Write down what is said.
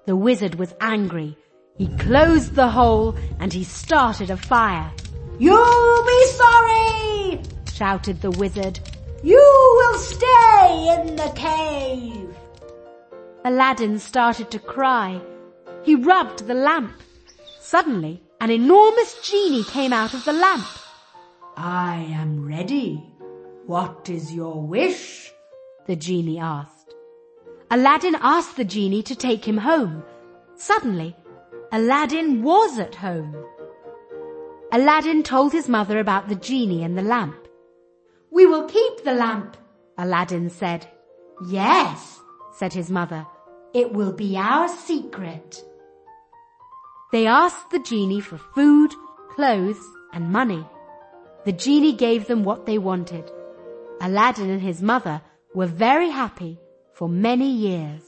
The wizard was angry. He closed the hole and he started a fire. "You'll be sorry!" shouted the wizard. "You will stay in the cave." Aladdin started to cry. He rubbed the lamp. Suddenly, an enormous genie came out of the lamp. "I am ready. What is your wish?" the genie asked. Aladdin asked the genie to take him home. Suddenly, Aladdin was at home. Aladdin told his mother about the genie and the lamp. "We will keep the lamp," Aladdin said. "Yes," said his mother. "it will be our secret." They asked the genie for food, clothes, and money. The genie gave them what they wanted. Aladdin and his mother were very happy for many years.